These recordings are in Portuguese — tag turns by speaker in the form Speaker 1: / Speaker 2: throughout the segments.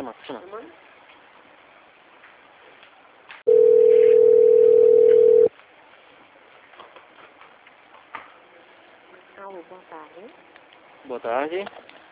Speaker 1: chama.
Speaker 2: Alô, boa tarde.
Speaker 1: Boa tarde.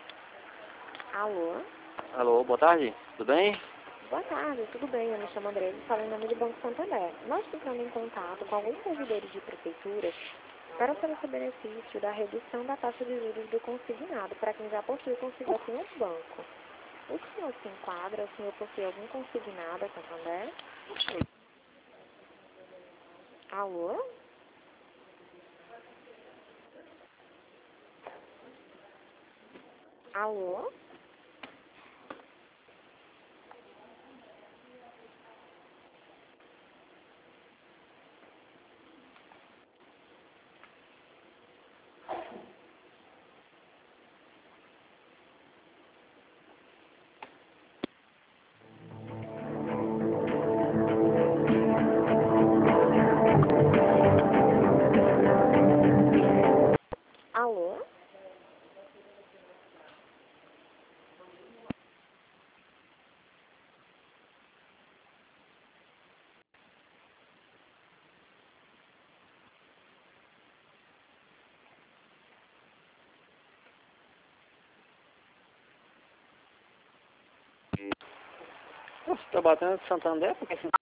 Speaker 2: Alô?
Speaker 1: Alô, boa tarde. Tudo bem?
Speaker 2: Boa tarde, tudo bem? Eu me chamo André e falo em nome do Banco Santander. Nós ficamos em contato com alguns servidores de prefeituras para oferecer benefício da redução da taxa de juros do consignado para quem já possui consignação no banco. O senhor se enquadra? O senhor possui algum consignado a Santander? Alô? Alô? Alô?
Speaker 1: Você tá batendo de Santander? Porque